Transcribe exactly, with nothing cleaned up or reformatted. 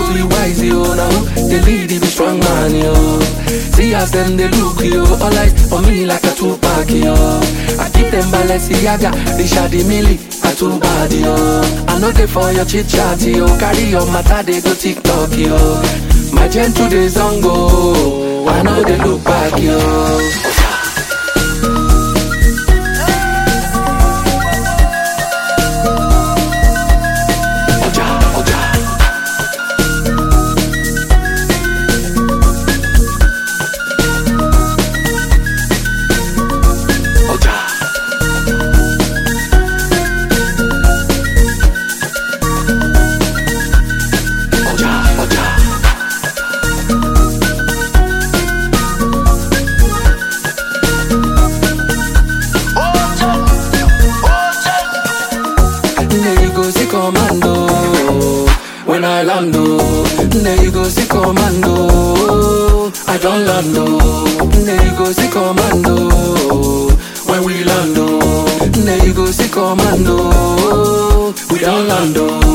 we wise, yo. Now they lead, they be strong man, yo. See as them they look, yo. All eyes on me like a two-pack, yo. I keep them Balenciaga, Richard Mille, a two-bad, yo. I know they for your chit-chat, yo. Carry your matter, they go TikTok, yo. My gentle days on go, I know they look back, yo. Commando, when I land, there you go, see commando. I don't land, there you go, see commando. When we land, there you go, see commando. We don't land.